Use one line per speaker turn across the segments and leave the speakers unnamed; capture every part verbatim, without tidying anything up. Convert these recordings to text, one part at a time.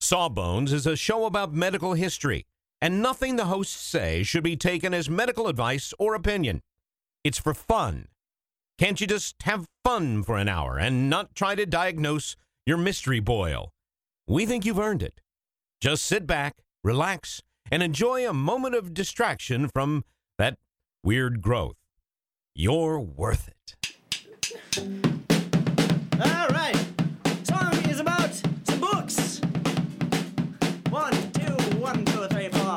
Sawbones is a show about medical history, and nothing the hosts say should be taken as medical advice or opinion. It's for fun. Can't you just have fun for an hour and not try to diagnose your mystery boil? We think you've earned it. Just sit back, relax, and enjoy a moment of distraction from that weird growth. You're worth it.
All right. Song is about some books. One, two, one, two, three, four.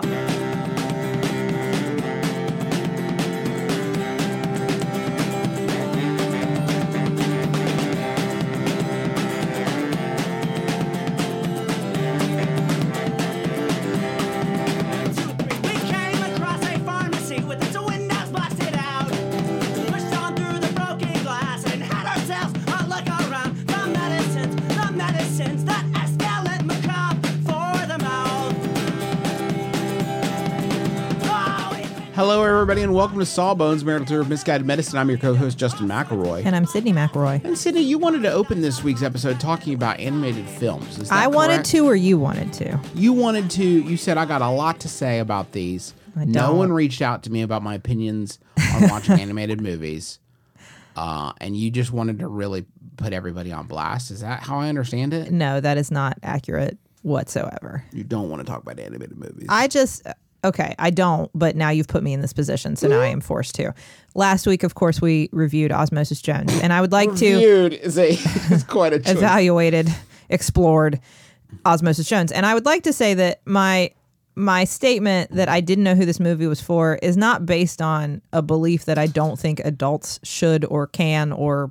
Hello, everybody, and welcome to Sawbones, Marital Tour of Misguided Medicine. I'm your co-host, Justin McElroy.
And I'm Sydney McElroy.
And Sydney, you wanted to open this week's episode talking about animated films. Is that
I wanted
correct?
to, or you wanted to?
You wanted to. You said, I got a lot to say about these.
I
no
don't.
one reached out to me about my opinions on watching animated movies. Uh, and you just wanted to really put everybody on blast. Is that how I understand it?
No, that is not accurate whatsoever.
You don't want to talk about animated movies.
I just, okay, I don't, but now you've put me in this position, so now I am forced to. Last week, of course, we reviewed Osmosis Jones, and I would like to...
Reviewed is, a, is quite a choice.
Evaluated, explored Osmosis Jones. And I would like to say that my... My statement that I didn't know who this movie was for is not based on a belief that I don't think adults should or can or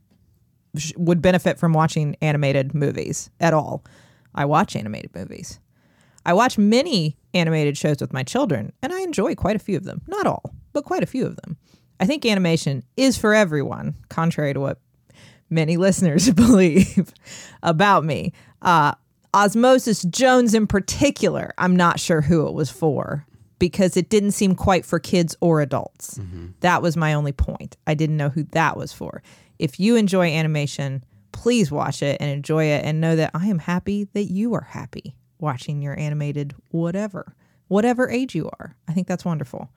sh- would benefit from watching animated movies at all. I watch animated movies. I watch many animated shows with my children, and I enjoy quite a few of them. Not all, but quite a few of them. I think animation is for everyone, contrary to what many listeners believe about me. Uh, Osmosis Jones in particular, I'm not sure who it was for because it didn't seem quite for kids or adults. Mm-hmm. That was my only point. I didn't know who that was for. If you enjoy animation, please watch it and enjoy it and know that I am happy that you are happy watching your animated whatever, whatever age you are. I think that's wonderful.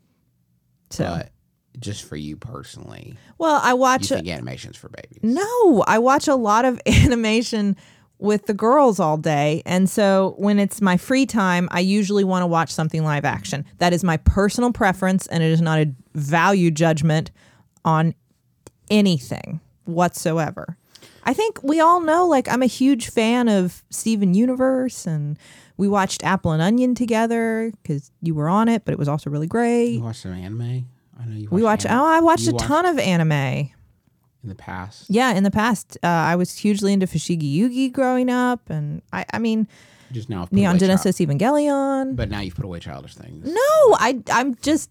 So,
But just for you personally,
well, I watch...
you think animation's for babies?
No, I watch a lot of animation with the girls all day. And so when it's my free time, I usually want to watch something live action. That is my personal preference, and it is not a value judgment on anything whatsoever. I think we all know, like, I'm a huge fan of Steven Universe, and we watched Apple and Onion together because you were on it, but it was also really great.
You watched some anime? I know you watched
We watch.
anime.
Oh, I watched
You
a ton of anime.
In the past?
Yeah, in the past, uh, I was hugely into Fushigi Yugi growing up, and I, I mean,
Just now, put
Neon
away
Genesis
child-
Evangelion.
But now you've put away childish things.
No, I, I'm just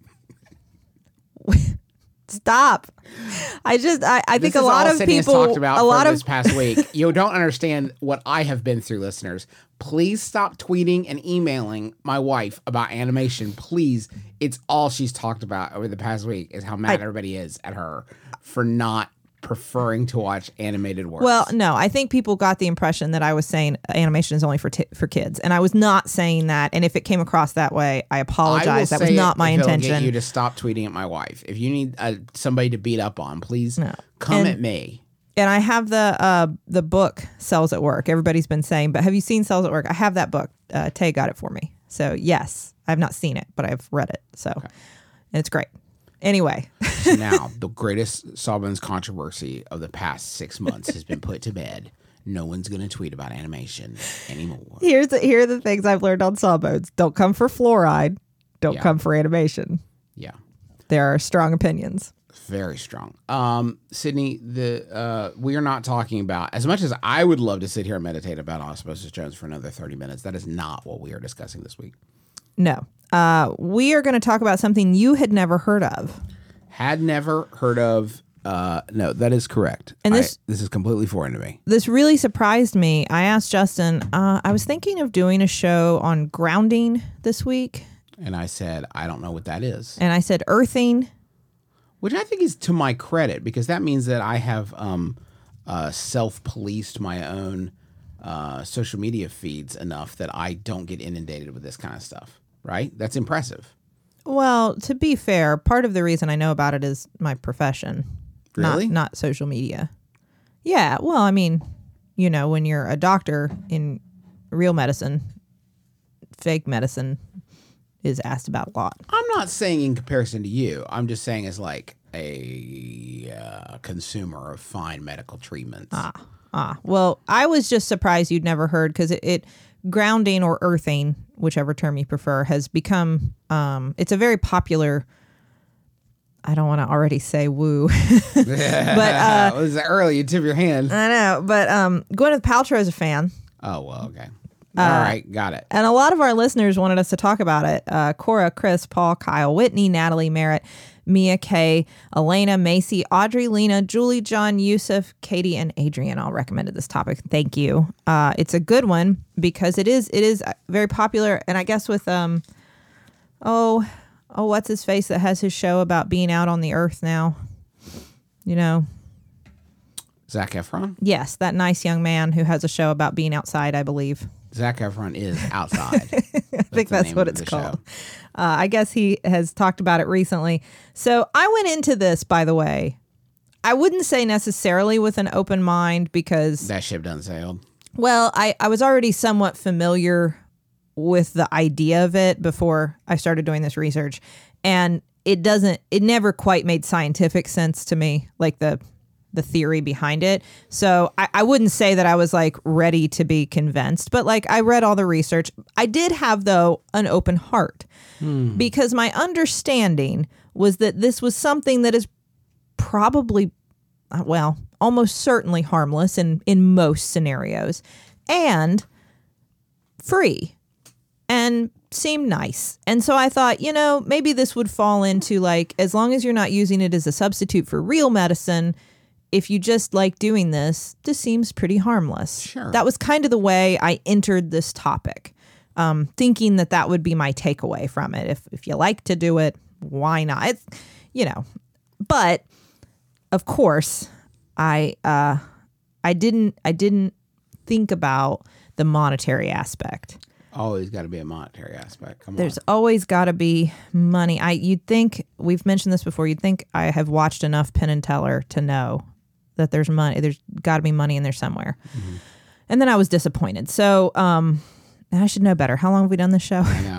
stop. I just, I, I think
This
a
is
lot
all
of
Sydney has
people,
talked about
a
for
lot
this
of
past week. You don't understand what I have been through, listeners. Please stop tweeting and emailing my wife about animation. Please, it's all she's talked about over the past week is how mad
I-
everybody is at her for not preferring to watch animated works.
Well, no, I think people got the impression that I was saying animation is only for t- for kids, and I was not saying that. And if it came across that way, I
I will
apologize. That was
say
not
it
my
if it'll
intention.
Get you to stop tweeting at my wife. If you need uh, somebody to beat up on, please
No.
come
And-
at me.
And I have the uh, the book Cells at Work. Everybody's been saying, but have you seen Cells at Work? I have that book. Uh, Tay got it for me. So yes, I've not seen it, but I've read it. So and it's great. Anyway,
So now the greatest Sawbones controversy of the past six months has been put to bed. No one's going to tweet about animation anymore.
here's the, here are the things I've learned on Sawbones. Don't come for fluoride. Don't
Yeah.
come for animation.
Yeah,
There are strong opinions.
very strong. Um, Sydney, the uh, we are not talking about, as much as I would love to sit here and meditate about Osmosis Jones for another thirty minutes, that is not what we are discussing this week.
No. Uh, we are going to talk about something you had never heard of.
Had never heard of. Uh, no, that is correct.
And this-
I, this is completely foreign to me.
This really surprised me. I asked Justin, uh, I was thinking of doing a show on grounding this week.
And I said, I don't know what that is.
And I said earthing.
Which I think is to my credit, because that means that I have um, uh, self-policed my own uh, social media feeds enough that I don't get inundated with this kind of stuff. Right? That's impressive.
Well, to be fair, part of the reason I know about it is my profession,
Really?
not not social media. Yeah. Well, I mean, you know, when you're a doctor in real medicine, fake medicine is asked about a lot.
I'm not saying in comparison to you. I'm just saying as like a uh, consumer of fine medical treatments.
Ah, ah. Well, I was just surprised you'd never heard because it, it grounding or earthing, whichever term you prefer, has become. Um, it's a very popular. I don't want to already say woo, but uh,
it was early. You tip your hand.
I know. But um, Gwyneth Paltrow is a fan.
Oh well, okay. All right, got it.
And a lot of our listeners wanted us to talk about it. Uh, Cora, Chris, Paul, Kyle, Whitney, Natalie, Merritt, Mia, Kay, Elena, Macy, Audrey, Lena, Julie, John, Yusuf, Katie, and Adrian all recommended this topic. Thank you. Uh, it's a good one because it is it is very popular. And I guess with, um, oh, oh, what's his face that has his show about being out on the earth now? You know?
Zac Efron?
Yes, that nice young man who has a show about being outside, I believe.
Zac Efron is outside.
I think that's what it's called. Uh, I guess he has talked about it recently. So I went into this, by the way, I wouldn't say necessarily with an open mind because,
That ship done sailed.
well, I, I was already somewhat familiar with the idea of it before I started doing this research. And it doesn't, it never quite made scientific sense to me, like the the theory behind it. So I, I wouldn't say that I was like ready to be convinced, but like I read all the research. I did have, though, an open heart hmm. because my understanding was that this was something that is probably, well, almost certainly harmless in, in most scenarios and free and seemed nice. And so I thought, you know, maybe this would fall into like, as long as you're not using it as a substitute for real medicine, if you just like doing this, this seems pretty harmless.
Sure.
That was kind of the way I entered this topic, um, thinking that that would be my takeaway from it. If if you like to do it, why not? It's, you know, but of course, I uh, I didn't I didn't think about the monetary aspect.
Always got to be a monetary aspect. Come
There's
on.
always got to be money. I you'd think we've mentioned this before. You'd think I have watched enough Penn and Teller to know that there's money. There's got to be money in there somewhere. Mm-hmm. And then I was disappointed. So um, I should know better. How long have we done this show?
I know.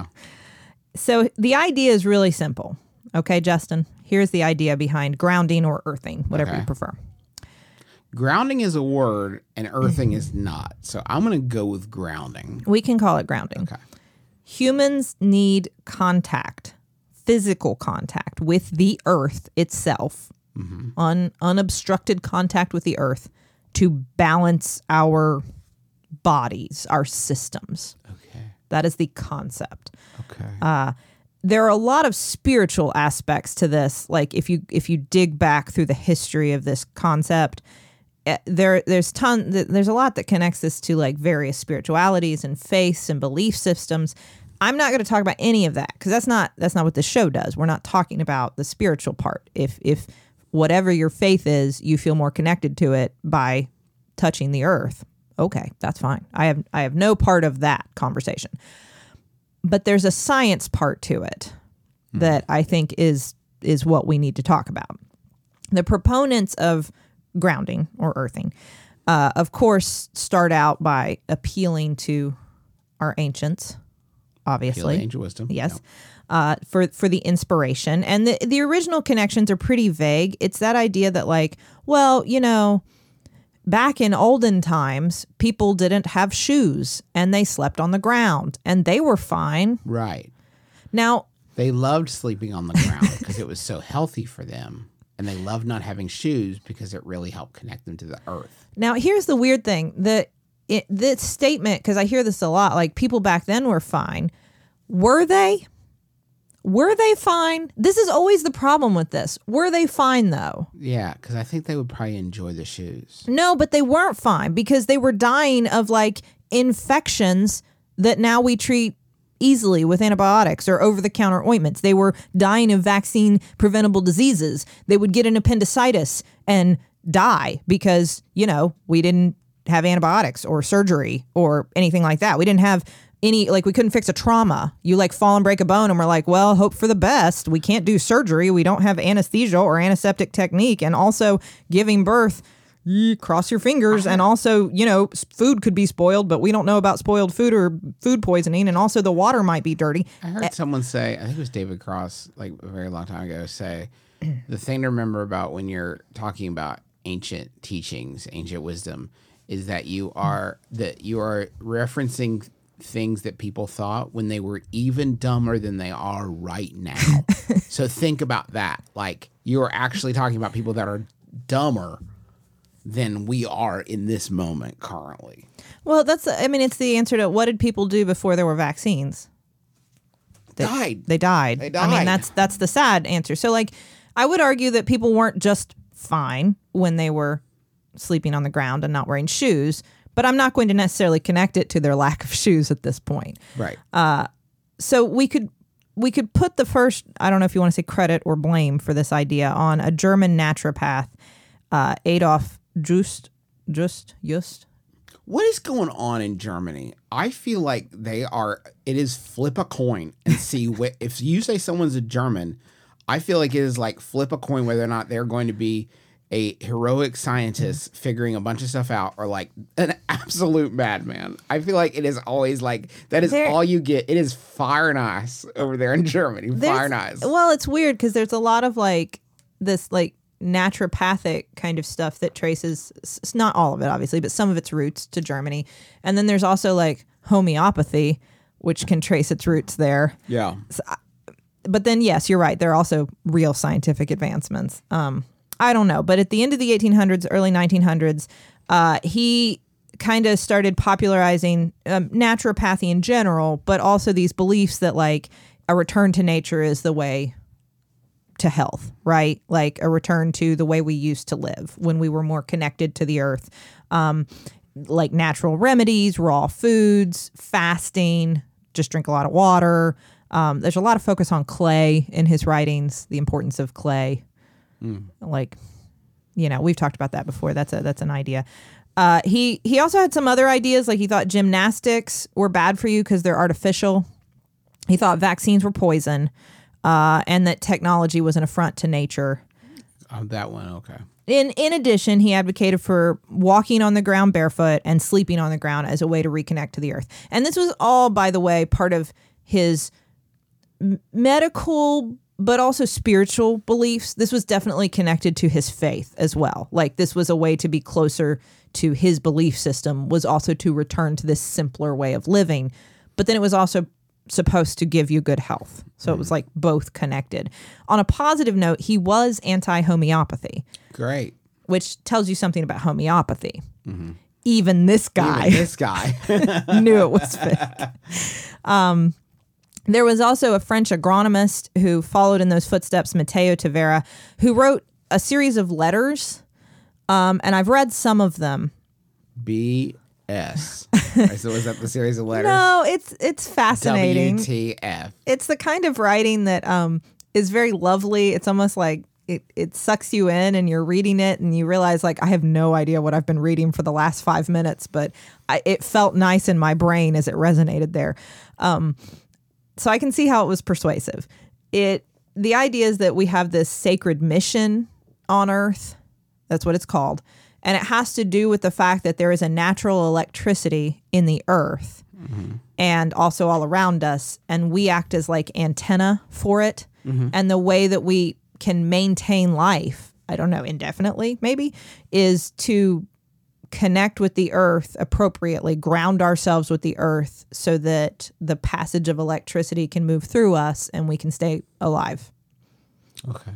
So the idea is really simple. Okay, Justin. Here's the idea behind grounding or earthing, whatever
Okay.
you prefer.
Grounding is a word and earthing is not. So I'm going to go with grounding.
We can call it grounding.
Okay.
Humans need contact, physical contact with the earth itself, mm-hmm. un, unobstructed contact with the earth to balance our bodies, our systems.
Okay.
That is the concept.
Okay.
Uh, there are a lot of spiritual aspects to this. Like if you if you dig back through the history of this concept, eh, there there's ton there's a lot that connects this to like various spiritualities and faiths and belief systems. I'm not going to talk about any of that because that's not that's not what the show does. We're not talking about the spiritual part. If if whatever your faith is, you feel more connected to it by touching the earth, okay, that's fine. I have I have no part of that conversation. But there's a science part to it mm. that I think is is what we need to talk about. The proponents of grounding or earthing, uh, of course, start out by appealing to our ancients, obviously.
Appeal to ancient wisdom.
Yes.
Yeah.
Uh, for for the inspiration. And the, the original connections are pretty vague. It's that idea that like, well, you know, back in olden times, people didn't have shoes and they slept on the ground and they were fine.
Right.
Now,
They loved sleeping on the ground because it was so healthy for them. And they loved not having shoes because it really helped connect them to the earth.
now here's the weird thing. The it, this statement, because I hear this a lot, like people back then were fine. Were they? Were they fine? This is always the problem with this. Were they fine, though?
Yeah, because I think they would probably enjoy the shoes.
No, but they weren't fine because they were dying of like infections that now we treat easily with antibiotics or over-the-counter ointments. They were dying of vaccine-preventable diseases. They would get an appendicitis and die because, you know, we didn't have antibiotics or surgery or anything like that. We didn't have any, like we couldn't fix a trauma. You like fall and break a bone and we're like, well, hope for the best. We can't do surgery. We don't have anesthesia or antiseptic technique. And also giving birth, you cross your fingers. And also, you know, s- food could be spoiled, but we don't know about spoiled food or food poisoning. And also the water might be dirty.
I heard someone say, I think it was David Cross, like a very long time ago, say the thing to remember about when you're talking about ancient teachings, ancient wisdom, is that you are that you are referencing things that people thought when they were even dumber than they are right now. So think about that. Like you are actually talking about people that are dumber than we are in this moment currently.
Well, that's, I mean, it's the answer to what did people do before there were vaccines? They
Died.
They died.
They
I
died.
mean, that's that's the sad answer. So, like, I would argue that people weren't just fine when they were sleeping on the ground and not wearing shoes, but I'm not going to necessarily connect it to their lack of shoes at this point.
Right.
So we could we could put the first, I don't know if you want to say credit or blame for this idea, on a German naturopath, uh, Adolf Just, Just, Just.
What is going on in Germany? I feel like they are, it is flip a coin and see what, if you say someone's a German, I feel like it is like flip a coin whether or not they're going to be a heroic scientist figuring a bunch of stuff out or like an absolute madman. I feel like it is always like, that is
There-
all you get. It is fire and ice over there in Germany. Fire
There's-
and ice.
Well, it's weird because there's a lot of like this like naturopathic kind of stuff that traces, it's not all of it obviously, but some of its roots to Germany. And then there's also like homeopathy, which can trace its roots there.
Yeah.
But then, yes, you're right. There are also real scientific advancements. Um, I don't know. But at the end of the eighteen hundreds, early nineteen hundreds, uh, he kind of started popularizing um, naturopathy in general, but also these beliefs that like a return to nature is the way to health, right? Like a return to the way we used to live when we were more connected to the earth. Um, like natural remedies, raw foods, fasting, just drink a lot of water. Um, there's a lot of focus on clay in his writings, the importance of clay. Like, you know, we've talked about that before. That's a that's an idea. Uh, he he also had some other ideas, like he thought gymnastics were bad for you because they're artificial. He thought vaccines were poison, uh, and that technology was an affront to nature.
Oh, that one. Okay.
In in addition, he advocated for walking on the ground barefoot and sleeping on the ground as a way to reconnect to the earth. And this was all, by the way, part of his m- medical but also spiritual beliefs. This was definitely connected to his faith as well. Like this was a way to be closer to his belief system, was also to return to this simpler way of living. But then it was also supposed to give you good health. So it was like both connected. On a positive note, he was anti-homeopathy,
Great.
which tells you something about homeopathy. Even this guy
Even this guy.
knew it was fake. Um, there was also a French agronomist who followed in those footsteps, Matteo Tavera, who wrote a series of letters, um, and I've read some of them.
B S. Right, so was that the series of letters?
No, it's it's fascinating.
W T F.
It's the kind of writing that um, is very lovely. It's almost like it, it sucks you in and you're reading it and you realize like, I have no idea what I've been reading for the last five minutes, but I, it felt nice in my brain as it resonated there. Um, so I can see how it was persuasive. It the idea is that we have this sacred mission on Earth. That's what it's called. And it has to do with the fact that there is a natural electricity in the earth and also all around us. And we act as like antenna for it. And the way that we can maintain life, I don't know, indefinitely maybe, is to connect with the earth appropriately, ground ourselves with the earth so that the passage of electricity can move through us and we can stay alive.
Okay.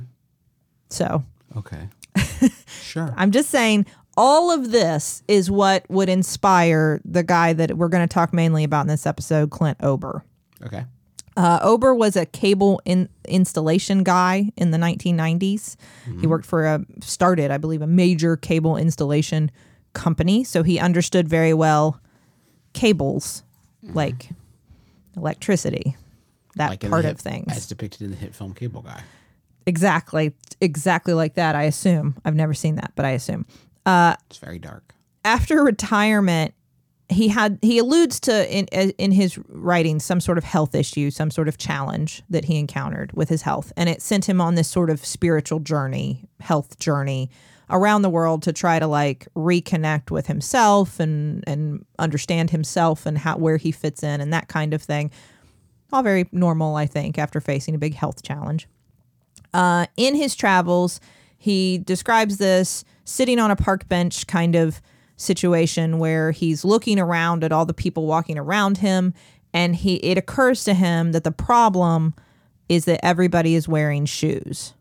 So
Okay. Sure.
I'm just saying all of this is what would inspire the guy that we're going to talk mainly about in this episode, Clint Ober.
Okay.
Uh, Ober was a cable in, installation guy in the nineteen nineties. He worked for a, started, I believe, a major cable installation company. So he understood very well cables, like electricity, that
Like in
part
the
of
hit-
things.
as depicted in the hit film Cable Guy.
Exactly. Exactly like that, I assume. I've never seen that, but I assume.
It's very dark.
after retirement, he had he alludes to in in his writing some sort of health issue, some sort of challenge that he encountered with his health, and it sent him on this sort of spiritual journey, health journey around the world to try to like reconnect with himself and and understand himself and how where he fits in and that kind of thing. All very normal, I think, after facing a big health challenge. Uh, in his travels, he describes this sitting on a park bench kind of situation where he's looking around at all the people walking around him, and he it occurs to him that the problem is that everybody is wearing shoes.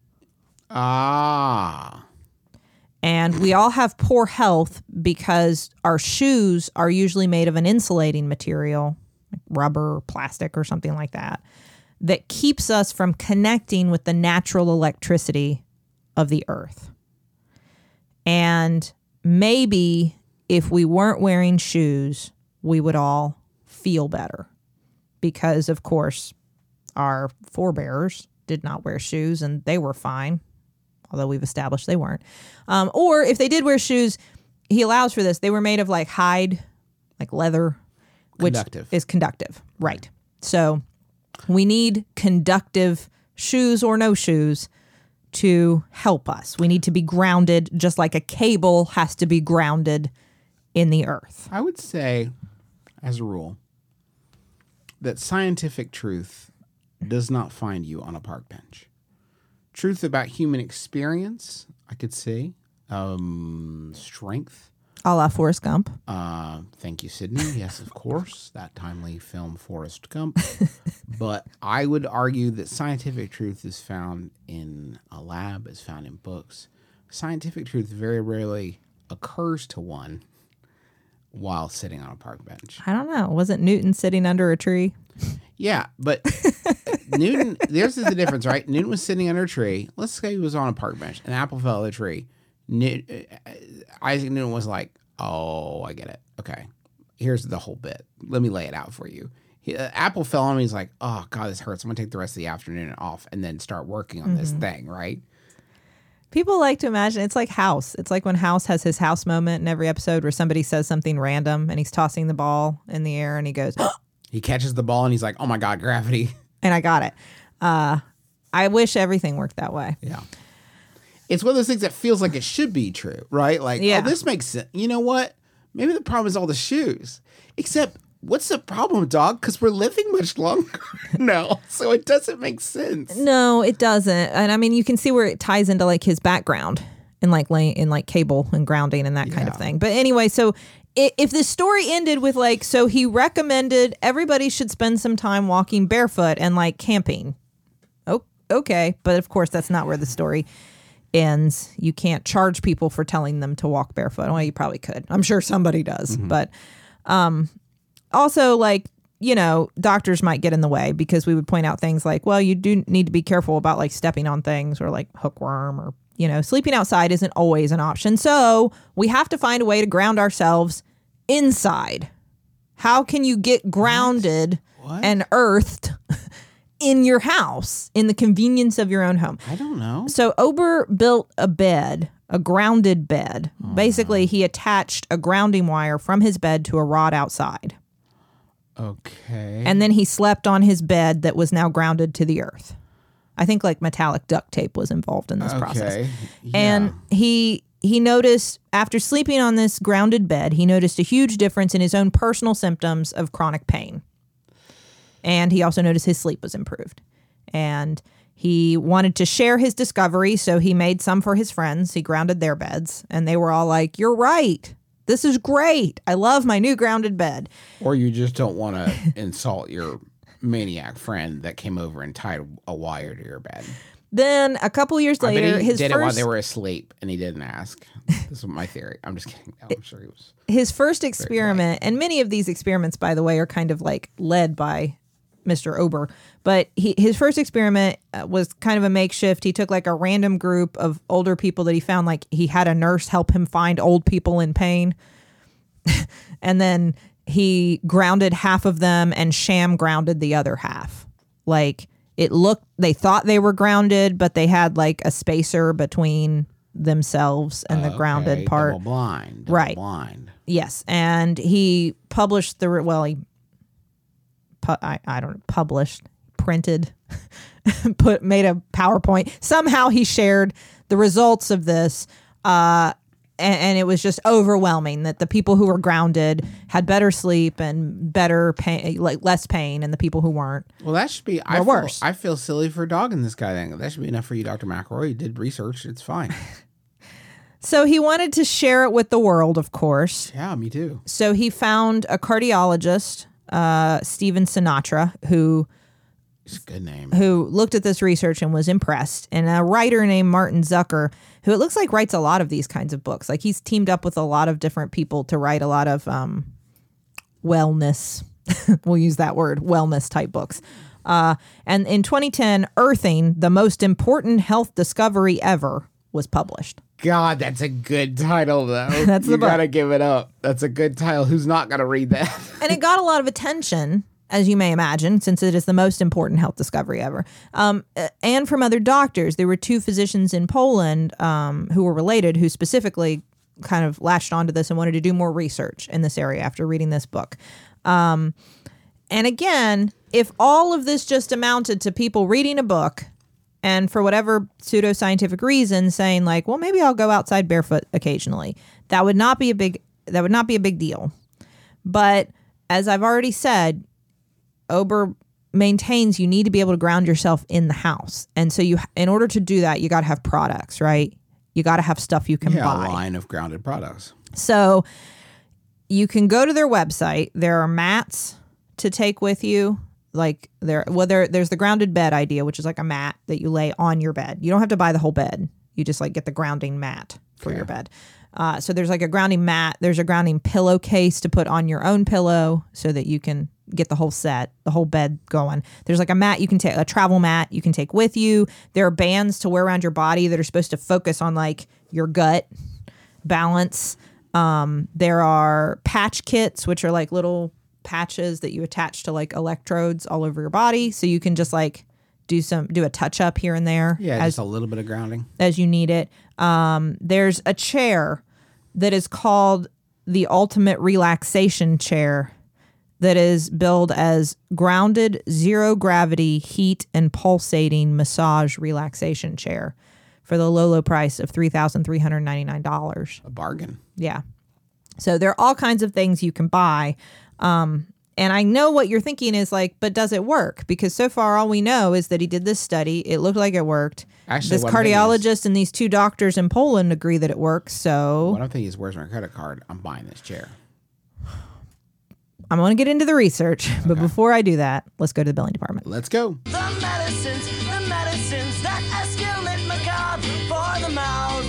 Ah.
And we all have poor health because our shoes are usually made of an insulating material, like rubber or plastic or something like that, that keeps us from connecting with the natural electricity of the earth. And maybe if we weren't wearing shoes, we would all feel better. Because, of course, our forebears did not wear shoes and they were fine, although we've established they weren't. Um, or if they did wear shoes, he allows for this. They were made of like hide, like leather, which
Conductive.
is conductive. Right. So we need conductive shoes or no shoes to help us. We need to be grounded, just like a cable has to be grounded in the earth.
I would say, as a rule, that scientific truth does not find you on a park bench. Truth about human experience, I could see. Um, strength.
A la Forrest Gump.
Uh, thank you, Sydney. Yes, of course. That timely film, Forrest Gump. But I would argue that scientific truth is found in a lab, is found in books. Scientific truth very rarely occurs to one while sitting on a park bench.
I don't know. Wasn't Newton sitting under a tree?
Yeah, but Newton, there's the difference, right? Newton was sitting under a tree. Let's say he was on a park bench. An apple fell out of the tree. New, uh, Isaac Newton was like, oh, I get it. Okay, here's the whole bit. Let me lay it out for you. He, uh, apple fell on him. He's like, oh, God, this hurts. I'm going to take the rest of the afternoon off and then start working on mm-hmm. this thing, right?
People like to imagine, it's like House. It's like when House has his House moment in every episode where somebody says something random and he's tossing the ball in the air and he goes,
he catches the ball and he's like, oh my God, gravity.
And I got it. Uh, I wish everything worked that way.
Yeah. It's one of those things that feels like it should be true, right? Like,
yeah.
oh, this makes sense. You know what? Maybe the problem is all the shoes. Except, what's the problem, dog? Because we're living much longer now, so it doesn't make sense.
No, it doesn't. And I mean, you can see where it ties into like his background in like lay, in like cable and grounding and that yeah. kind of thing. But anyway, so if, if the story ended with like, so he recommended everybody should spend some time walking barefoot and like camping. Oh, okay. But of course, that's not where the story ends. You can't charge people for telling them to walk barefoot. Well, you probably could. I'm sure somebody does. Mm-hmm. But um, also, like, you know, doctors might get in the way because we would point out things like, well, you do need to be careful about like stepping on things or like hookworm or, you know, sleeping outside isn't always an option. So we have to find a way to ground ourselves inside. How can you get grounded
what? What?
and earthed in your house, in the convenience of your own home?
I don't know.
So Ober built a bed, a grounded bed. Oh, Basically, he attached a grounding wire from his bed to a rod outside.
Okay.
And then he slept on his bed that was now grounded to the earth. I think like metallic duct tape was involved in this
okay.
process.
Yeah.
And he he noticed, after sleeping on this grounded bed, he noticed a huge difference in his own personal symptoms of chronic pain. And he also noticed his sleep was improved. And he wanted to share his discovery, so he made some for his friends. He grounded their beds, and they were all like, "You're right. This is great. I love my new grounded bed."
Or you just don't want to insult your maniac friend that came over and tied a wire to your bed.
Then a couple years later,
I bet he
his
did
first,
it while they were asleep, and he didn't ask. This is my theory. I'm just kidding. No, I'm sure he was.
His first experiment, and many of these experiments, by the way, are kind of like led by Mister Ober, but he, his first experiment uh, was kind of a makeshift. He took like a random group of older people that he found, like he had a nurse help him find old people in pain. And then he grounded half of them and sham grounded the other half. Like it looked, they thought they were grounded, but they had like a spacer between themselves and the grounded
Okay,
part.
double blind, double
Right.
blind.
Yes, and he published the re- well, he pu- I I don't know, published, printed, put made a PowerPoint. Somehow he shared the results of this, uh, and, and it was just overwhelming that the people who were grounded had better sleep and better pain, like less pain, and the people who weren't.
Well, that should be. I
Or
feel,
worse.
I feel silly for dogging this guy. Then that should be enough for you, Doctor McElroy. You did research. It's fine.
So he wanted to share it with the world, of course.
Yeah, me too.
So he found a cardiologist, uh, Steven Sinatra, who
It's a good name.
who looked at this research and was impressed, and a writer named Martin Zucker, who it looks like writes a lot of these kinds of books. Like he's teamed up with a lot of different people to write a lot of um, wellness, we'll use that word, wellness type books. Uh, and in twenty ten, Earthing, the most important health discovery ever, was published.
God, that's a good title, though.
That's the
you
book.
gotta give it up. That's a good title. Who's not gonna read that?
And it got a lot of attention, as you may imagine, since it is the most important health discovery ever. Um, and from other doctors. There were two physicians in Poland um, who were related who specifically kind of latched onto this and wanted to do more research in this area after reading this book. Um, and again, if all of this just amounted to people reading a book and for whatever pseudoscientific reason saying like, well, maybe I'll go outside barefoot occasionally, that would not be a big that would not be a big deal. But as I've already said, Ober maintains you need to be able to ground yourself in the house. And so you, in order to do that, you got to have products, right? You got to have stuff you can
Yeah,
buy.
a line of grounded products.
So you can go to their website. There are mats to take with you. Like there, well, there, there's the grounded bed idea, which is like a mat that you lay on your bed. You don't have to buy the whole bed. You just like get the grounding mat for
Okay.
your bed. Uh, so there's like a grounding mat. There's a grounding pillowcase to put on your own pillow so that you can get the whole set, the whole bed going. There's like a mat you can take, a travel mat you can take with you. There are bands to wear around your body that are supposed to focus on like your gut balance. Um, there are patch kits, which are like little patches that you attach to like electrodes all over your body. So you can just like do some, do a touch up here and there
Yeah,
as
just a little bit of grounding.
as you need it. Um, there's a chair that is called the Ultimate Relaxation Chair that is billed as grounded, zero gravity, heat, and pulsating massage relaxation chair for the low, low price of three thousand three hundred ninety-nine dollars.
A bargain.
Yeah. So there are all kinds of things you can buy. Um, and I know what you're thinking is like, but does it work? Because so far all we know is that he did this study. It looked like it worked.
Actually,
this
what I'm thinking
cardiologist and these two doctors in Poland agree that it works. So
What I'm thinking is, where's my credit card? I'm buying this chair.
I'm going to get into the research. But before I do that, let's go to the billing department.
Let's go.
The medicines, the medicines that escalate macabre for the mouth.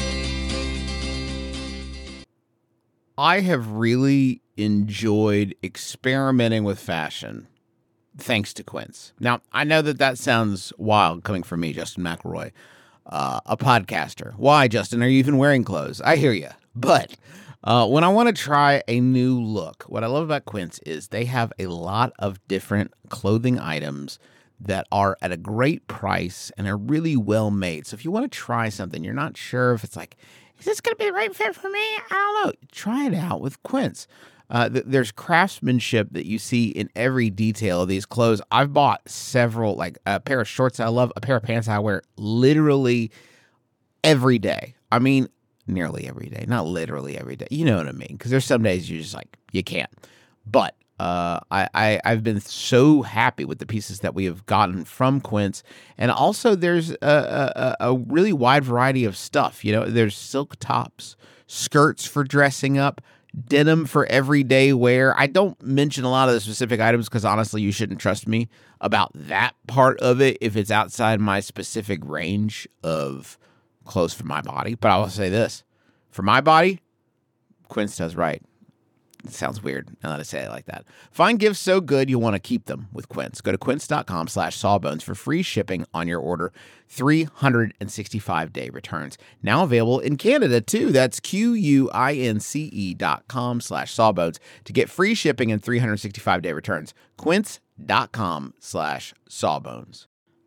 I have really enjoyed experimenting with fashion thanks to Quince. Now, I know that that sounds wild coming from me, Justin McElroy, uh, a podcaster. Why, Justin, are you even wearing clothes? I hear you. But uh, when I want to try a new look, what I love about Quince is they have a lot of different clothing items that are at a great price and are really well made. So if you want to try something, you're not sure if it's like, is this going to be the right fit for me? I don't know. Try it out with Quince. Uh, th- there's craftsmanship that you see in every detail of these clothes. I've bought several, like a pair of shorts I love, a pair of pants I wear literally every day. I mean, nearly every day, not literally every day. You know what I mean? Because there's some days you just like, you can't. But uh, I, I, I've been so happy with the pieces that we have gotten from Quince. And also there's a, a, a really wide variety of stuff. You know, there's silk tops, skirts for dressing up, denim for everyday wear. I don't mention a lot of the specific items because honestly, you shouldn't trust me about that part of it if it's outside my specific range of clothes for my body. But I will say this, for my body, Quince does right. It sounds weird now that I say it like that. Find gifts so good you'll want to keep them with Quince. Go to quince.com slash sawbones for free shipping on your order. three hundred sixty-five day returns. Now available in Canada too. That's Q-U-I-N-C-E dot com slash sawbones to get free shipping and three hundred sixty-five day returns. Quince.com slash sawbones.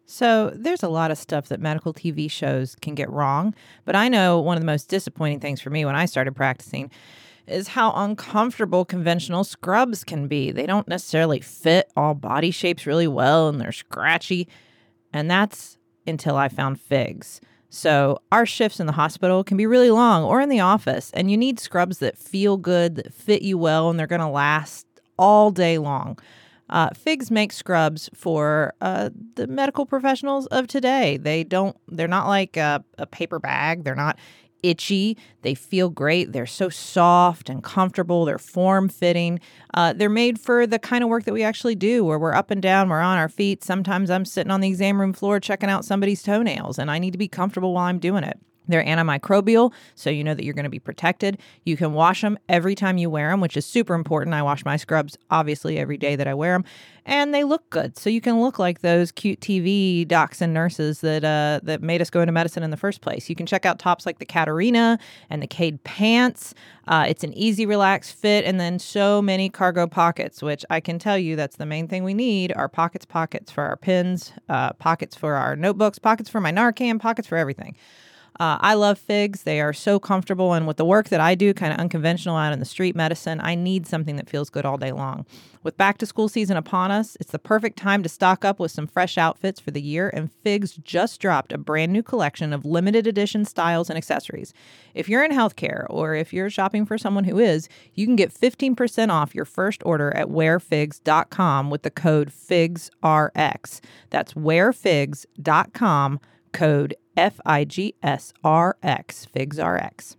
So there's a lot of stuff that medical T V shows can get wrong, but I know one of the most disappointing things for me when I started practicing is how uncomfortable conventional scrubs can be. They don't necessarily fit all body shapes really well, and they're scratchy. And that's until I found Figs. So our shifts in the hospital can be really long, or in the office, and you need scrubs that feel good, that fit you well, and they're going to last all day long. Uh, Figs makes scrubs for uh, the medical professionals of today. They don't, they're not like a, a paper bag. They're not itchy. They feel great. They're so soft and comfortable. They're form-fitting. Uh, they're made for the kind of work that we actually do, where we're up and down, we're on our feet. Sometimes I'm sitting on the exam room floor checking out somebody's toenails, and I need to be comfortable while I'm doing it. They're antimicrobial, so you know that you're going to be protected. You can wash them every time you wear them, which is super important. I wash my scrubs, obviously, every day that I wear them. And they look good, so you can look like those cute T V docs and nurses that uh, that made us go into medicine in the first place. You can check out tops like the Catarina and the Cade pants. Uh, it's an easy, relaxed fit, and then so many cargo pockets, which I can tell you that's the main thing we need, are pockets, pockets for our pens, uh, pockets for our notebooks, pockets for my Narcan, pockets for everything. Uh, I love Figs. They are so comfortable. And with the work that I do, kind of unconventional out in the street medicine, I need something that feels good all day long. With back to school season upon us, it's the perfect time to stock up with some fresh outfits for the year. And Figs just dropped a brand new collection of limited edition styles and accessories. If you're in healthcare, or if you're shopping for someone who is, you can get fifteen percent off your first order at wear figs dot com with the code FIGSRX. That's wear figs dot com, code F I G S R X, FIGSRX.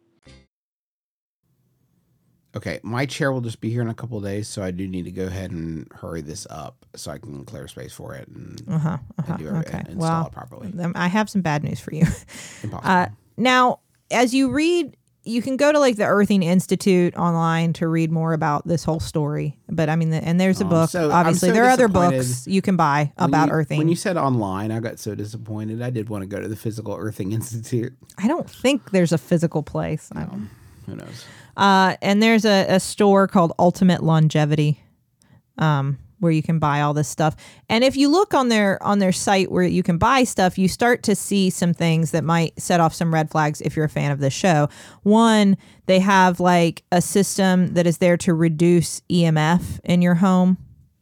Okay, my chair will just be here in a couple of days, so I do need to go ahead and hurry this up so I can clear space for it and,
Uh-huh, uh-huh,
and do every,
okay.
and install
Well,
it properly.
um, I have some bad news for you.
Impossible.
Uh, now, as you read, you can go to like the Earthing Institute online to read more about this whole story. But I mean, the, and there's a
Oh,
book.
so- I'm
Obviously,
so
there are other
disappointed.
books you can buy
When
about
you,
Earthing.
When you said online, I got so disappointed. I did want to go to the Physical Earthing Institute.
I don't think there's a physical place. I don't.
Who knows?
Uh, and there's a, a store called Ultimate Longevity, um, where you can buy all this stuff. And if you look on their on their site where you can buy stuff, you start to see some things that might set off some red flags if you're a fan of this show. One, they have like a system that is there to reduce E M F in your home.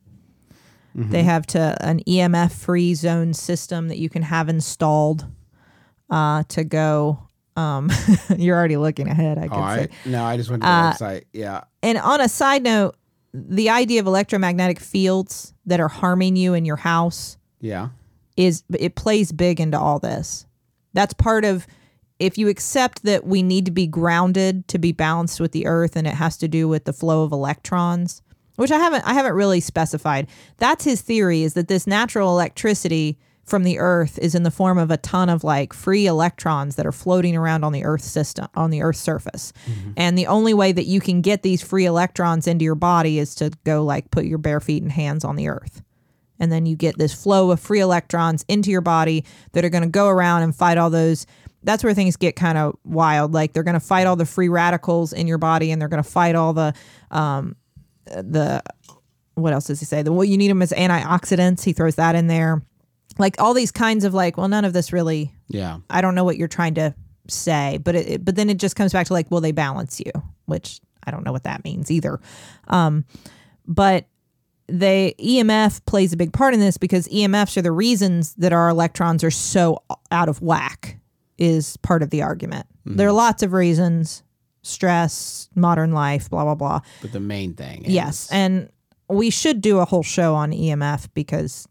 Mm-hmm. They have to an E M F free zone system that you can have installed uh, to go. Um, you're already looking ahead, I
Oh,
could
I,
say.
no, I just went to the
Uh,
website. Yeah.
And on a side note, the idea of electromagnetic fields that are harming you in your house
Yeah.
is it plays big into all this. That's part of, if you accept that we need to be grounded to be balanced with the earth, and it has to do with the flow of electrons, which I haven't I haven't really specified. That's his theory, is that this natural electricity from the earth is in the form of a ton of like free electrons that are floating around on the earth system, on the earth's surface. Mm-hmm. And the only way that you can get these free electrons into your body is to go like put your bare feet and hands on the earth. And then you get this flow of free electrons into your body that are going to go around and fight all those. That's where things get kind of wild. Like they're going to fight all the free radicals in your body, and they're going to fight all the, um, the, what else does he say? The, well, you need them as antioxidants. He throws that in there. Like all these kinds of like, well, none of this really,
Yeah.
I don't know what you're trying to say, but it, it- but then it just comes back to like, well, they balance you, which I don't know what that means either. Um, but they, E M F plays a big part in this, because E M Fs are the reasons that our electrons are so out of whack, is part of the argument. Mm-hmm. There are lots of reasons, stress, modern life, blah, blah, blah.
But the main thing is.
Yes. And we should do a whole show on E M F because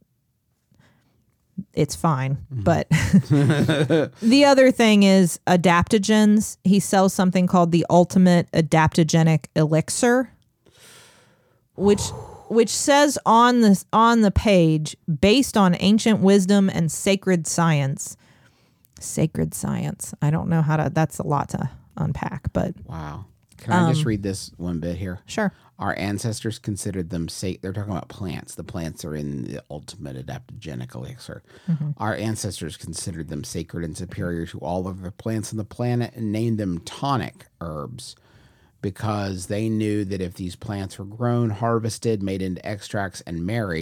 it's fine. Mm-hmm. But the other thing is adaptogens. He sells something called the Ultimate Adaptogenic Elixir, which which says on the on the page, based on ancient wisdom and sacred science. Sacred science. I don't know how to, that's a lot to unpack, but
Wow. Can I just
Um,
read this one bit here?
sure.
Our ancestors considered them safe. They're talking about plants. The plants are in the ultimate adaptogenic elixir.
Mm-hmm.
Our ancestors considered them sacred and superior to all other plants on the planet, and named them tonic herbs, because they knew that if these plants were grown, harvested, made into extracts, and married,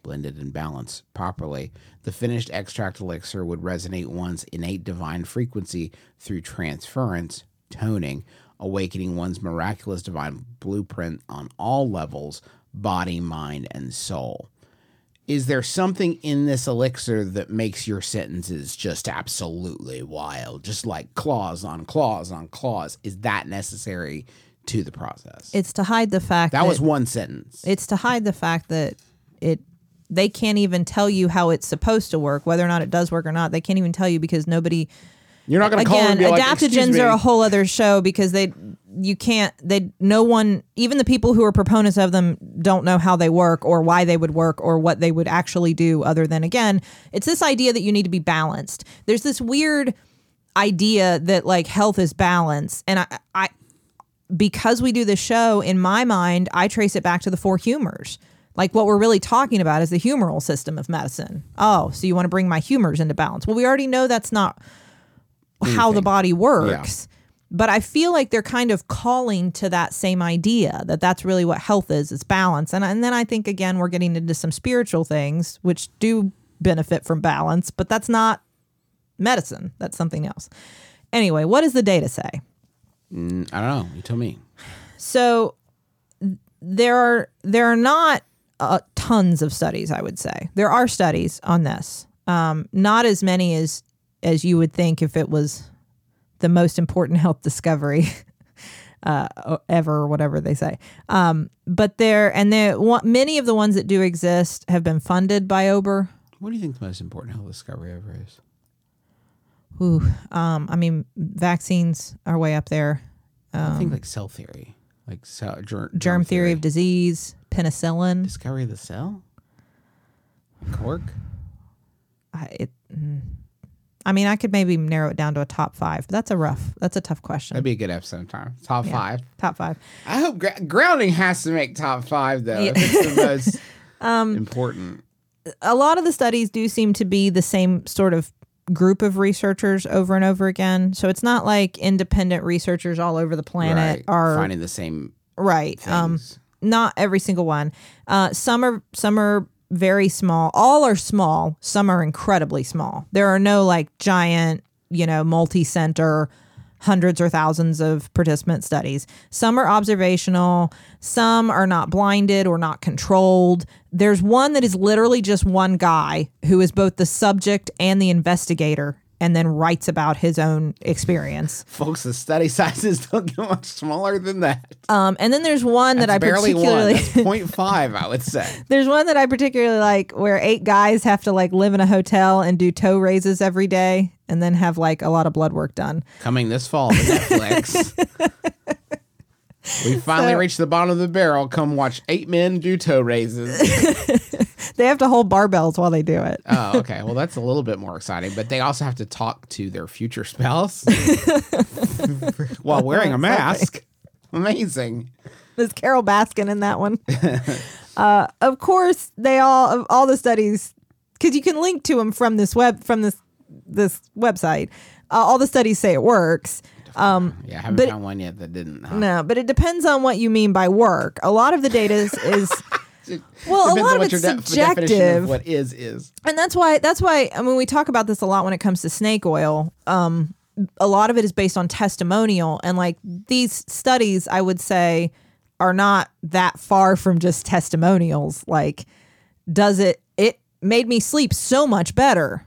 blended and balanced properly, the finished extract elixir would resonate one's innate divine frequency through transference, toning, awakening one's miraculous divine blueprint on all levels, body, mind, and soul. Is there something in this elixir that makes your sentences just absolutely wild? Just like clause on clause on clause. Is that necessary to the process?
It's to hide the fact
that,
that
was one sentence.
It's to hide the fact that it they can't even tell you how it's supposed to work, whether or not it does work or not. They can't even tell you because nobody.
You're not going to call them and be like,
adaptogens
"Excuse
are
me."
a whole other show because they you can't they no one, even the people who are proponents of them, don't know how they work or why they would work or what they would actually do, other than, again, it's this idea that you need to be balanced. There's this weird idea that like health is balance, and I, I because we do this show, in my mind, I trace it back to the four humors. Like, what we're really talking about is the humoral system of medicine. Oh, so you want to bring my humors into balance? Well, we already know that's not how the body works. Yeah. But I feel like they're kind of calling to that same idea, that that's really what health is, it's balance. And, and then I think, again, we're getting into some spiritual things, which do benefit from balance, but that's not medicine. That's something else. Anyway, what does the data say?
Mm, I don't know. You tell me.
So there are there are not uh, tons of studies, I would say. There are studies on this. Um, not as many as as you would think if it was the most important health discovery uh, ever, or whatever they say. Um, but there, and there, many of the ones that do exist have been funded by Ober.
What do you think the most important health discovery ever is?
Ooh, um, I mean, vaccines are way up there. Um,
I think like cell theory, like cell, germ,
germ, germ theory, theory of disease, penicillin,
discovery of the cell, cork.
I, it, I mean, I could maybe narrow it down to a top five, but that's a rough, that's a tough question.
That'd be a good episode time. Top yeah, five.
Top five.
I hope gra- grounding has to make top five though. Yeah. It's the most um, important.
A lot of the studies do seem to be the same sort of group of researchers over and over again. So it's not like independent researchers all over the planet
right.
are
finding the same
right.
things.
Um, not every single one. Uh, some are some are very small. All are small. Some are incredibly small. There are no like giant, you know, multi-center, hundreds or thousands of participant studies. Some are observational. Some are not blinded or not controlled. There's one that is literally just one guy who is both the subject and the investigator, and then writes about his own experience.
Folks, the study sizes don't get much smaller than that.
Um, and then there's one
That's
that I
barely
particularly...
one. That's zero point five, I would say.
There's one that I particularly like where eight guys have to like live in a hotel and do toe raises every day and then have like a lot of blood work done.
Coming this fall to Netflix. We finally so, reached the bottom of the barrel. Come watch eight men do toe raises.
They have to hold barbells while they do it.
Oh, okay. Well, that's a little bit more exciting. But they also have to talk to their future spouse while wearing a mask. Amazing.
There's Carol Baskin in that one. uh, of course, they all all the studies, because you can link to them from this web from this this website. Uh, all the studies say it works. Um,
yeah, I haven't
but,
found one yet that didn't. Huh?
No, but it depends on what you mean by work. A lot of the data is, is well, a lot of it's de- subjective.
Of what is is,
and that's why that's why I mean we talk about this a lot when it comes to snake oil. Um, a lot of it is based on testimonial, and like these studies, I would say, are not that far from just testimonials. Like, does it? It made me sleep so much better.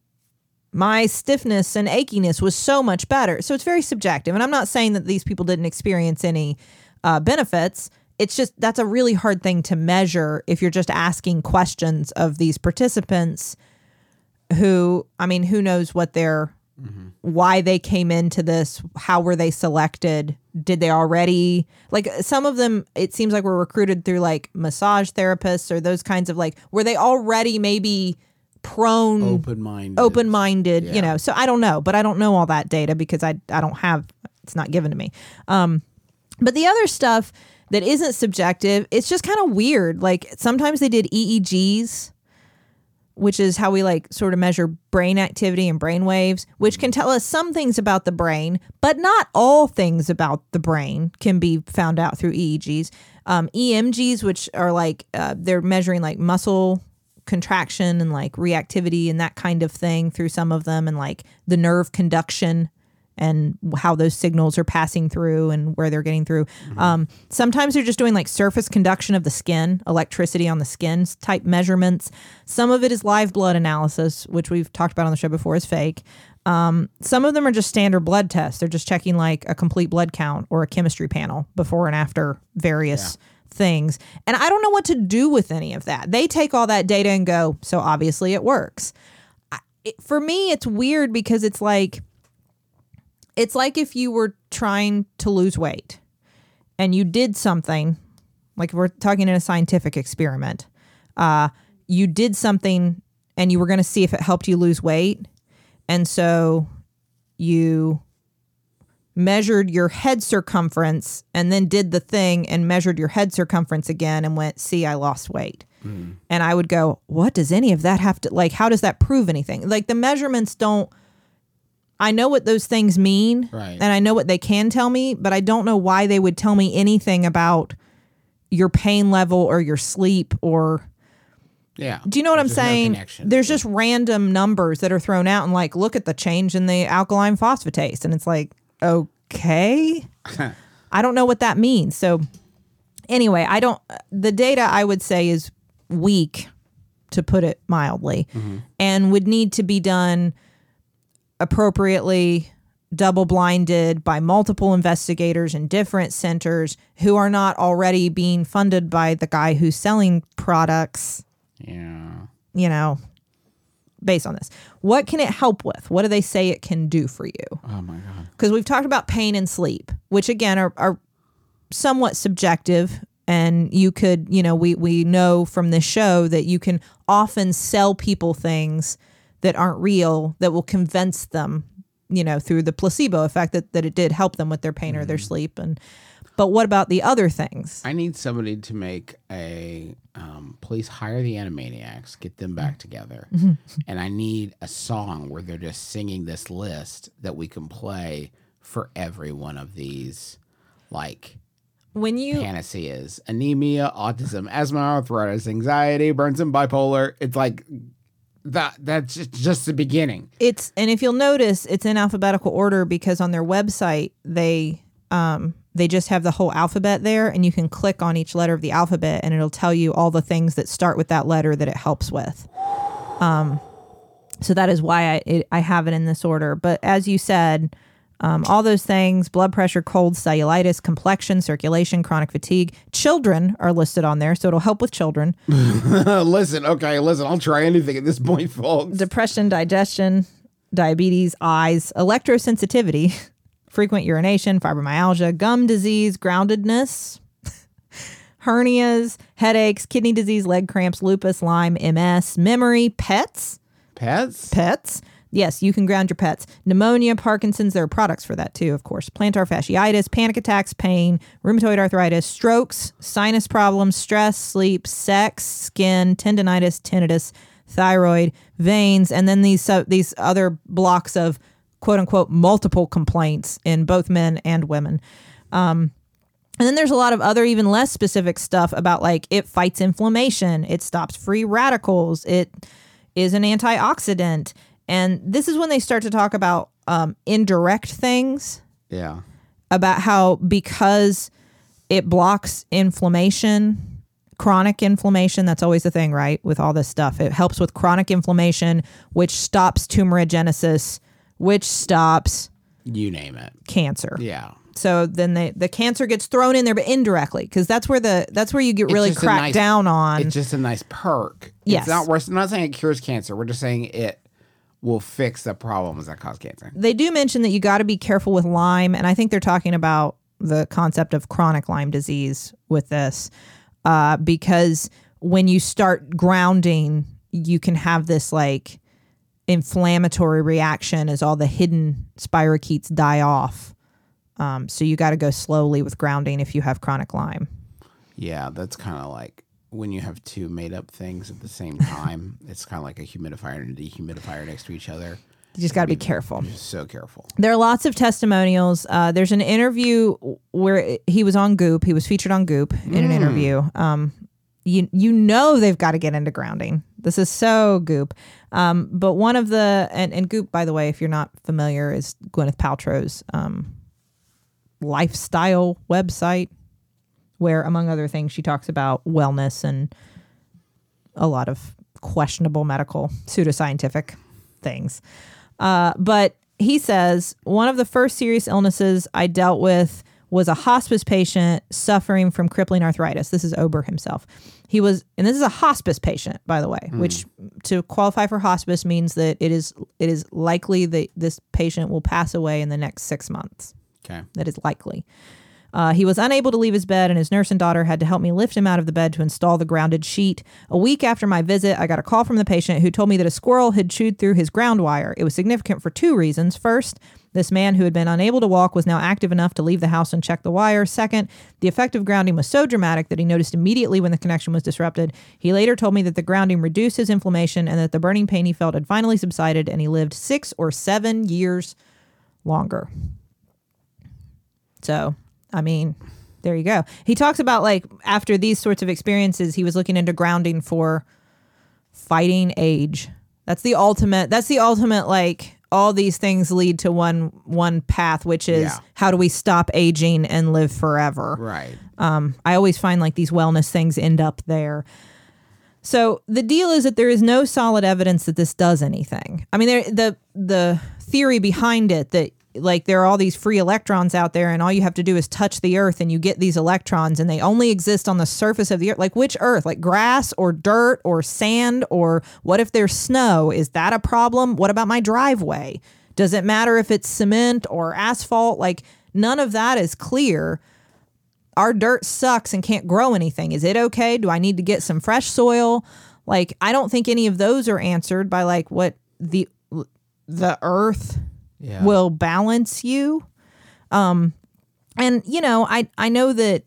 My stiffness and achiness was so much better. So it's very subjective. And I'm not saying that these people didn't experience any uh, benefits. It's just that's a really hard thing to measure if you're just asking questions of these participants who, I mean, who knows what their, mm-hmm. why they came into this, how were they selected? Did they already, like some of them, it seems like were recruited through like massage therapists or those kinds of like, were they already maybe prone
open-minded
open-minded
yeah.
you know, so I don't know, but I don't know all that data because I I don't have, it's not given to me. Um but the other stuff that isn't subjective, it's just kind of weird. Like sometimes they did E E Gs, which is how we like sort of measure brain activity and brain waves, which can tell us some things about the brain, but not all things about the brain can be found out through E E Gs. Um, E M Gs, which are like uh, they're measuring like muscle contraction and like reactivity and that kind of thing through some of them, and like the nerve conduction and how those signals are passing through and where they're getting through. Mm-hmm. Um, sometimes they're just doing like surface conduction of the skin, electricity on the skin type measurements. Some of it is live blood analysis, which we've talked about on the show before is fake. Um, some of them are just standard blood tests. They're just checking like a complete blood count or a chemistry panel before and after various yeah. things. And I don't know what to do with any of that. They take all that data and go, so obviously it works. I, it, for me, it's weird because it's like, It's like if you were trying to lose weight and you did something, like we're talking in a scientific experiment, uh, you did something and you were going to see if it helped you lose weight. And so you measured your head circumference and then did the thing and measured your head circumference again and went, see, I lost weight. Mm. And I would go, what does any of that have to, like, how does that prove anything? Like the measurements don't, I know what those things mean,
right.
and I know what they can tell me, but I don't know why they would tell me anything about your pain level or your sleep or...
Yeah.
Do you know what
There's
I'm saying?
No
There's just random numbers that are thrown out and like, look at the change in the alkaline phosphatase. And it's like, okay. I don't know what that means. So anyway, I don't... The data, I would say, is weak, to put it mildly, mm-hmm. and would need to be done... appropriately double-blinded by multiple investigators in different centers who are not already being funded by the guy who's selling products.
Yeah.
You know, based on this. What can it help with? What do they say it can do for you?
Oh, my God.
Because we've talked about pain and sleep, which, again, are, are somewhat subjective. And you could, you know, we, we know from this show that you can often sell people things that aren't real, that will convince them, you know, through the placebo effect that, that it did help them with their pain mm-hmm. or their sleep. And but what about the other things?
I need somebody to make a, um, please hire the Animaniacs, get them back together. Mm-hmm. And I need a song where they're just singing this list that we can play for every one of these, like,
when you
panaceas: anemia, autism, asthma, arthritis, anxiety, burns, and bipolar. It's like... That that's just the beginning.
It's and if you'll notice, it's in alphabetical order because on their website they um they just have the whole alphabet there, and you can click on each letter of the alphabet, and it'll tell you all the things that start with that letter that it helps with. Um, so that is why I it, I have it in this order. But as you said, um, all those things: blood pressure, cold, cellulitis, complexion, circulation, chronic fatigue. Children are listed on there, so it'll help with children.
listen, okay, listen, I'll try anything at this point, folks.
Depression, digestion, diabetes, eyes, electrosensitivity, frequent urination, fibromyalgia, gum disease, groundedness, hernias, headaches, kidney disease, leg cramps, lupus, Lyme, M S, memory, pets.
Pets?
Pets. Yes, you can ground your pets. Pneumonia, Parkinson's, there are products for that too, of course. Plantar fasciitis, panic attacks, pain, rheumatoid arthritis, strokes, sinus problems, stress, sleep, sex, skin, tendonitis, tinnitus, thyroid, veins, and then these uh, these other blocks of quote unquote multiple complaints in both men and women. Um, and then there's a lot of other even less specific stuff about like it fights inflammation, it stops free radicals, it is an antioxidant. And this is when they start to talk about um, indirect things.
Yeah.
About how because it blocks inflammation, chronic inflammation, that's always the thing, right? With all this stuff. It helps with chronic inflammation, which stops tumorigenesis, which stops...
You name it.
Cancer.
Yeah.
So then the, the cancer gets thrown in there, but indirectly, because that's where the that's where you get really cracked
nice,
down on.
It's just a nice perk.
Yes.
It's not, we're not saying it cures cancer. We're just saying it will fix the problems that cause cancer.
They do mention that you got to be careful with Lyme, and I think they're talking about the concept of chronic Lyme disease with this, uh, because when you start grounding, you can have this like inflammatory reaction as all the hidden spirochetes die off. Um, so you got to go slowly with grounding if you have chronic Lyme.
Yeah, that's kind of like when you have two made up things at the same time. It's kind of like a humidifier and a dehumidifier next to each other.
You just got to be careful.
So careful.
There are lots of testimonials. Uh, there's an interview where he was on Goop. He was featured on Goop in an
Mm.
interview. Um, you you know they've got to get into grounding. This is so Goop. Um, but one of the and, and Goop, by the way, if you're not familiar, is Gwyneth Paltrow's um, lifestyle website, where among other things she talks about wellness and a lot of questionable medical pseudoscientific things. Uh, but he says one of the first serious illnesses I dealt with was a hospice patient suffering from crippling arthritis. This is Ober himself. He was, and this is a hospice patient, by the way, mm. which to qualify for hospice means that it is it is likely that this patient will pass away in the next six months.
Okay.
That is likely. Uh, he was unable to leave his bed, and his nurse and daughter had to help me lift him out of the bed to install the grounded sheet. A week after my visit, I got a call from the patient who told me that a squirrel had chewed through his ground wire. It was significant for two reasons. First, this man who had been unable to walk was now active enough to leave the house and check the wire. Second, the effect of grounding was so dramatic that he noticed immediately when the connection was disrupted. He later told me that the grounding reduced his inflammation and that the burning pain he felt had finally subsided, and he lived six or seven years longer. So, I mean, there you go. He talks about, like, after these sorts of experiences, he was looking into grounding for fighting age. That's the ultimate, that's the ultimate, like, all these things lead to one one path, which is
Yeah.
how do we stop aging and live forever?
Right.
Um, I always find like these wellness things end up there. So the deal is that there is no solid evidence that this does anything. I mean, there, the the theory behind it that like there are all these free electrons out there and all you have to do is touch the earth and you get these electrons and they only exist on the surface of the earth. Like which earth? Like grass or dirt or sand? Or what if there's snow? Is that a problem? What about my driveway? Does it matter if it's cement or asphalt? Like none of that is clear. Our dirt sucks and can't grow anything. Is it okay? Do I need to get some fresh soil? Like I don't think any of those are answered by like what the the earth Yeah. will balance you. Um, and, you know, I, I know that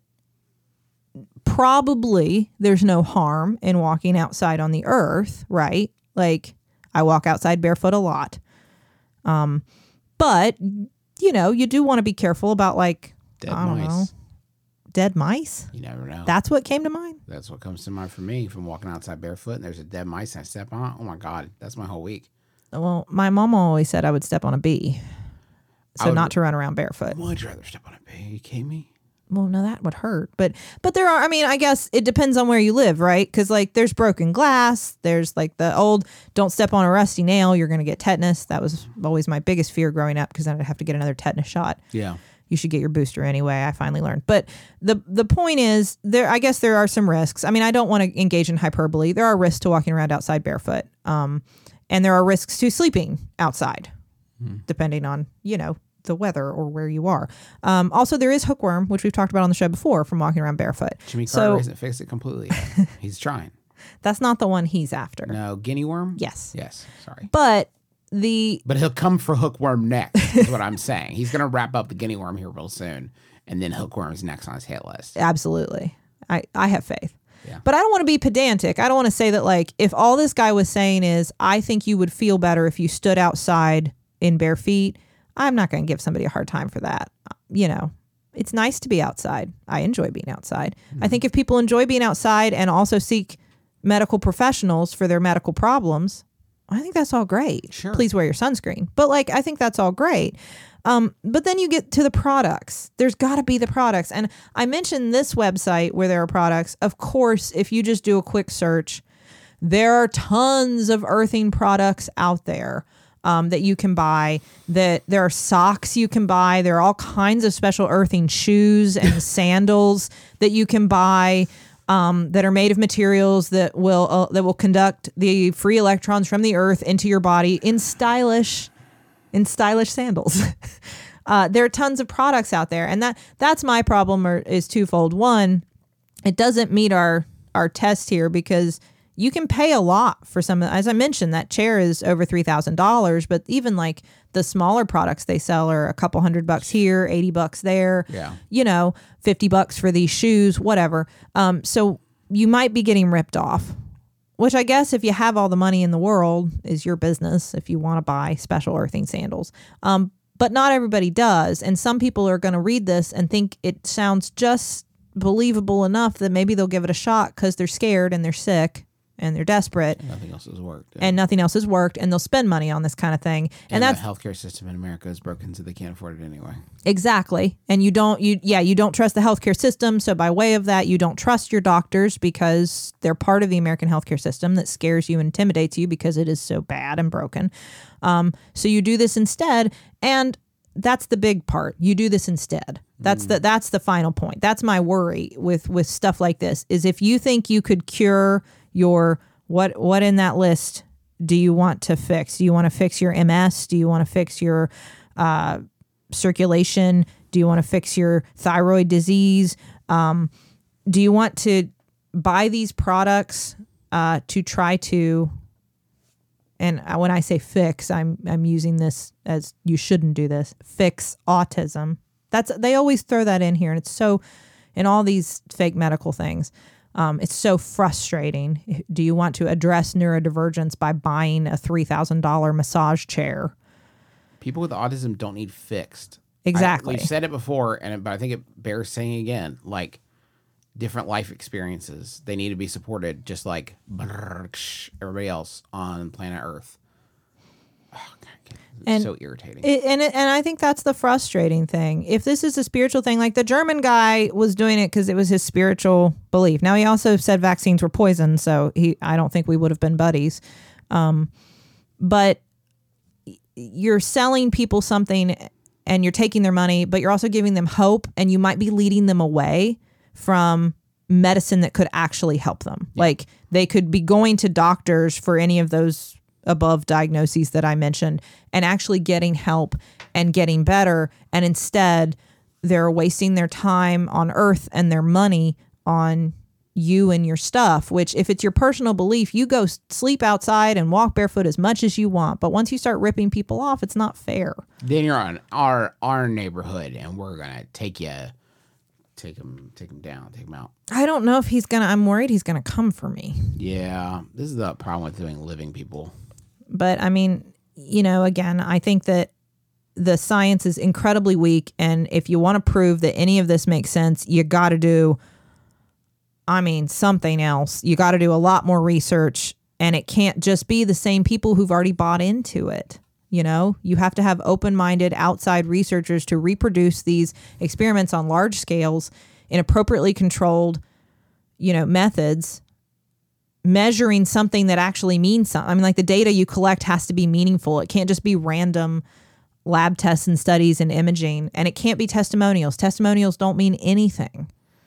probably there's no harm in walking outside on the earth, right? Like I walk outside barefoot a lot. Um, but, you know, you do want to be careful about like,
Dead
I don't
mice.
know, dead mice.
You never know.
That's what came to mind.
That's what comes to mind for me from walking outside barefoot and there's a dead mice and I step on it. Oh my God, that's my whole week.
Well, my mom always said I would step on a bee.
I
So
would-
not to run around barefoot.
Would you rather step on a bee? Are you kidding me?
Well, no, that would hurt. But but there are, I mean, I guess it depends on where you live, right? Because like there's broken glass. There's like the old don't step on a rusty nail. You're going to get tetanus. That was always my biggest fear growing up because then I'd have to get another tetanus shot.
Yeah.
You should get your booster anyway. I finally learned. But the the point is there, I guess there are some risks. I mean, I don't want to engage in hyperbole. There are risks to walking around outside barefoot. Um, and there are risks to sleeping outside, hmm. depending on, you know, the weather or where you are. Um, also, there is hookworm, which we've talked about on the show before from walking around barefoot.
Jimmy
so,
Carter hasn't fixed it completely yet. He's trying.
That's not the one he's after.
No, guinea worm?
Yes.
Yes, sorry.
But the...
But he'll come for hookworm next, is what I'm saying. He's going to wrap up the guinea worm here real soon, and then hookworm's next on his hit list.
Absolutely. I, I have faith.
Yeah.
But I don't want to be pedantic. I don't want to say that, like, if all this guy was saying is, I think you would feel better if you stood outside in bare feet, I'm not going to give somebody a hard time for that. You know, it's nice to be outside. I enjoy being outside. Mm-hmm. I think if people enjoy being outside and also seek medical professionals for their medical problems, I think that's all great.
Sure.
Please wear your sunscreen. But, like, I think that's all great. Um, but then you get to the products. There's got to be the products. And I mentioned this website where there are products. Of course, if you just do a quick search, there are tons of earthing products out there um, that you can buy. That there are socks you can buy. There are all kinds of special earthing shoes and sandals that you can buy um, that are made of materials that will uh, that will conduct the free electrons from the earth into your body in stylish in stylish sandals. uh, there are tons of products out there. And that that's my problem or, is twofold. One, it doesn't meet our, our test here because you can pay a lot for some, as I mentioned, that chair is over three thousand dollars, but even like the smaller products they sell are a couple hundred bucks here, eighty bucks there,
yeah.
you know, fifty bucks for these shoes, whatever. Um, so you might be getting ripped off. Which I guess if you have all the money in the world is your business if you want to buy special earthing sandals. Um, but not everybody does. And some people are going to read this and think it sounds just believable enough that maybe they'll give it a shot because they're scared and they're sick. and they're desperate.
Nothing else has worked. Yeah.
And nothing else has worked, and they'll spend money on this kind of thing. And,
and
that's
the healthcare system in America is broken, so they can't afford it anyway.
exactly. And you don't, you yeah, you don't trust the healthcare system. So by way of that, you don't trust your doctors because they're part of the American healthcare system that scares you, intimidates you because it is so bad and broken. Um, so you do this instead, and that's the big part. You do this instead. That's mm. the that's the final point. That's my worry with with stuff like this. Is if you think you could cure your what what in that list do you want to fix? Do you want to fix your M S? Do you want to fix your uh, circulation? Do you want to fix your thyroid disease? Um, do you want to buy these products uh, to try to? And when I say fix, I'm I'm using this as you shouldn't do this. Fix autism. That's they always throw that in here, and it's so in all these fake medical things. Um, it's so frustrating. Do you want to address neurodivergence by buying a three thousand dollar massage chair?
People with autism don't need fixed.
Exactly.
I, we've said it before, and but I think it bears saying again. Like different life experiences, they need to be supported, just like everybody else on planet Earth. Oh, God, it's
and
so irritating.
It, and it, and I think that's the frustrating thing. If this is a spiritual thing, like the German guy was doing it because it was his spiritual belief. Now he also said vaccines were poison, so he I don't think we would have been buddies. Um, but you're selling people something, and you're taking their money, but you're also giving them hope, and you might be leading them away from medicine that could actually help them. Yeah. Like they could be going to doctors for any of those above diagnoses that I mentioned and actually getting help and getting better. And instead they're wasting their time on earth and their money on you and your stuff, which if it's your personal belief, you go sleep outside and walk barefoot as much as you want. But once you start ripping people off, it's not fair.
Then you're on our, our neighborhood and we're going to take you, take him, take him down, take him out.
I don't know if he's going to, I'm worried he's going to come for me.
Yeah. This is the problem with doing living people.
But I mean, you know, again, I think that the science is incredibly weak. And if you want to prove that any of this makes sense, you got to do, I mean, something else. You got to do a lot more research, and it can't just be the same people who've already bought into it. You know, you have to have open-minded outside researchers to reproduce these experiments on large scales in appropriately controlled, you know, methods, measuring something that actually means something. I mean, like the data you collect has to be meaningful. It can't just be random lab tests and studies and imaging, and it can't be testimonials. Testimonials don't mean anything.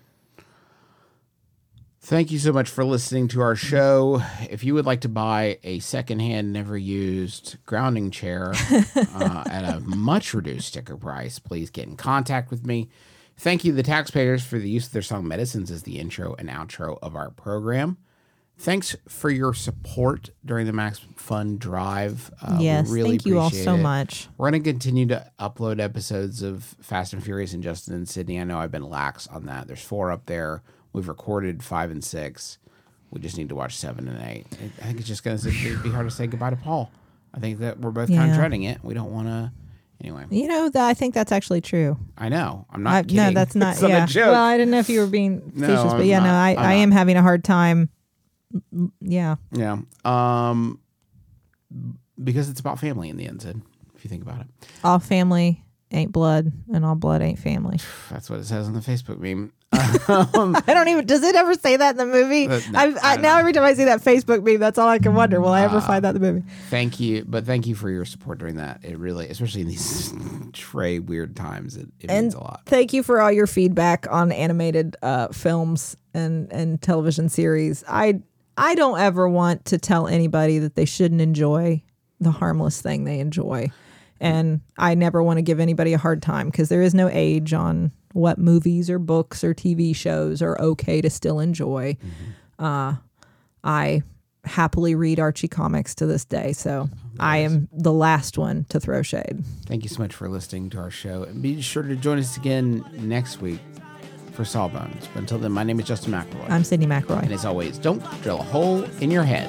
Thank you so much for listening to our show. If you would like to buy a secondhand, never used grounding chair uh, at a much reduced sticker price, please get in contact with me. Thank you to the taxpayers for the use of their song Medicines as the intro and outro of our program. Thanks for your support during the Max Fun Drive. Uh,
yes,
we really
thank you all
appreciate
so
it.
much.
We're going to continue to upload episodes of Fast and Furious and Justin and Sydney. I know I've been lax on that. There's four up there. We've recorded five and six. We just need to watch seven and eight. I think it's just going to be hard to say goodbye to Paul. I think that we're both
Yeah.
kind of dreading it. We don't want to. Anyway,
You know, that I think that's actually true.
I know. I'm not
I,
kidding.
no, that's not.
It's not
yeah.
a joke.
Well, I didn't know if you were being
No,
facetious, but
I'm
yeah, no,
not.
I,
I'm
I
not.
am having a hard time. Yeah.
Yeah. Um, because it's about family in the end, Sid, if you think about it.
All family ain't blood, and all blood ain't family.
That's what it says on the Facebook meme.
I don't even. Does it ever say that in the movie?
Uh, no,
I've,
I
I,
don't
now
know.
every time I see that Facebook meme, that's all I can wonder. Will I ever find that in the movie?
Thank you. But thank you for your support during that. It really, especially in these tray weird times, it, it
And
means a lot.
thank you for all your feedback on animated uh, films and and television series. I I don't ever want to tell anybody that they shouldn't enjoy the harmless thing they enjoy, and I never want to give anybody a hard time because there is no age on what movies or books or T V shows are okay to still enjoy. Mm-hmm. Uh, I happily read Archie comics to this day, so I am the last one to throw shade.
Thank you so much for listening to our show. And be sure to join us again next week for Sawbones. But until then, my name is Justin McElroy.
I'm Sydney McRoy.
And as always, don't drill a hole in your head.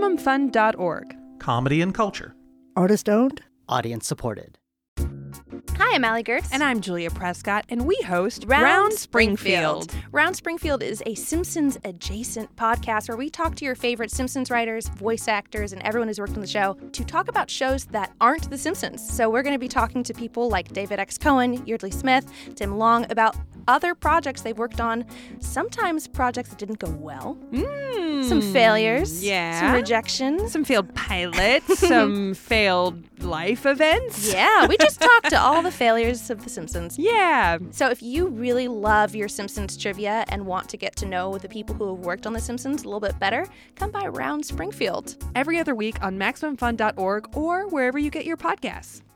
maximum fun dot org.
Comedy and culture.
Artist owned.
Audience supported.
Hi, I'm Allie Gertz.
And I'm Julia Prescott, and we host
Round,
Round
Springfield.
Springfield.
Round Springfield is a Simpsons-adjacent podcast where we talk to your favorite Simpsons writers, voice actors, and everyone who's worked on the show to talk about shows that aren't The Simpsons. So we're going to be talking to people like David X. Cohen, Yeardley Smith, Tim Long about other projects they've worked on, sometimes projects that didn't go well,
Mm,
some failures,
yeah.
some rejections.
Some failed pilots, some failed life events.
Yeah, we just talked to all the failures of The Simpsons.
Yeah.
So if you really love your Simpsons trivia and want to get to know the people who have worked on The Simpsons a little bit better, come by Round Springfield.
Every other week on maximum fun dot org or wherever you get your podcasts.